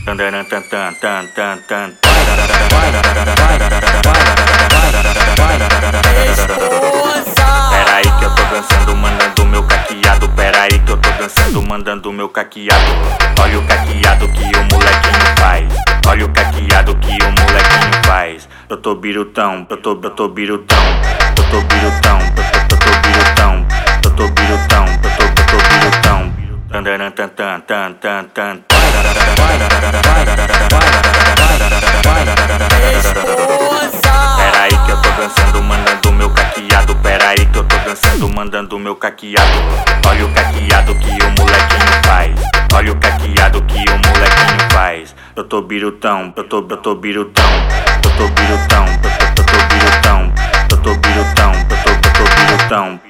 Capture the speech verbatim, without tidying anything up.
Pera aí que eu tô dançando, mandando meu caqueado. Pera aí que eu tô dançando, mandando meu caqueado. Olha o caqueado que o molequinho faz. Olha o caqueado que o molequinho faz. Eu tô birutão, eu tô, eu tô birutão. Eu tô birutão, eu tô, eu tô birutão. Eu tô birutão, eu tô, eu tô birutão. Pera aí que eu tô dançando, mandando meu caqueado. Pera aí que eu tô dançando, mandando meu caqueado. Olha o caqueado que o molequinho faz. Olha o caqueado que o molequinho faz. Eu tô birutão, eu tô, eu tô birutão. Eu tô birutão, eu tô, eu tô birutão. Eu tô birutão, eu tô, eu tô birutão.